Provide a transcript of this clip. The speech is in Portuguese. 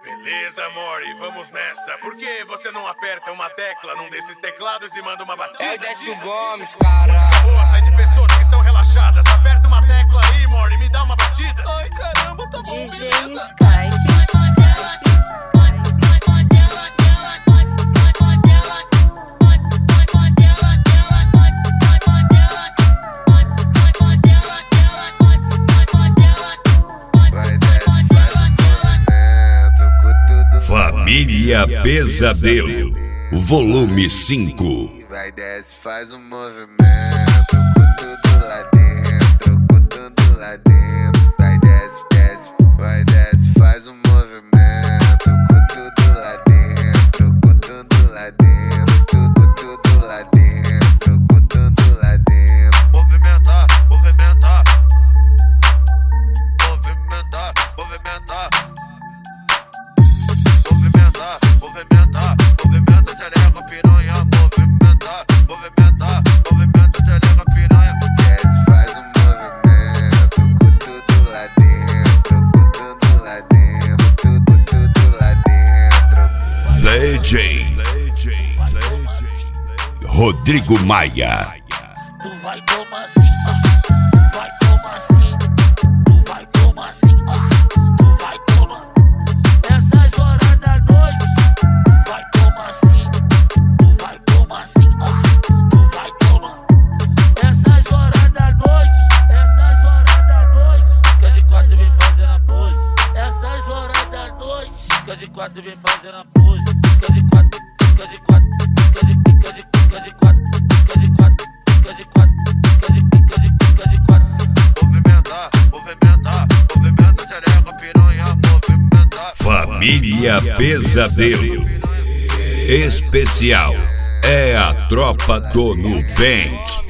Beleza, amore, vamos nessa. Por que você não aperta uma tecla num desses teclados e manda uma batida? É o Décio Gomes, cara. Boa, sai de pessoas que estão relaxadas. Aperta uma tecla aí, amore, e me dá uma batida. Ai, caramba, tá bom, DJ beleza. Sky. Família Pesadelo, volume 5. Vai, desce, faz um movimento com tudo lá dentro, com tudo lá dentro. Vai, desce, desce, vai, desce, faz um movimento com tudo lá dentro, com tudo lá dentro, tudo lá dentro, com tudo lá dentro. Movimentar, movimentar, movimentar, movimentar. Movimentar, movimenta, acelera a piranha. Movimenta, acelera a piranha. Desce, faz um movimento com tudo lá dentro, com tudo lá dentro, tudo lá dentro. DJ Rodrigo Maia. Tu vai tomar assim, vai tomar assim, tu vai tomar assim, tu vai tomar. Essas horas da noite, tu vai tomar assim, tu vai tomar assim, tu vai tomar. Essas horas da noite, que de quatro vem fazendo a pose. Essas horas da noite, que de quatro vem fazendo a pose. Que de quatro, que de quatro, que de quatro, que de quatro, que de quatro, que de quatro. Movimentar, movimentar, movimenta, acelera a piranha. Movimentar. Família Pesadelo. Especial é a tropa do Nubank.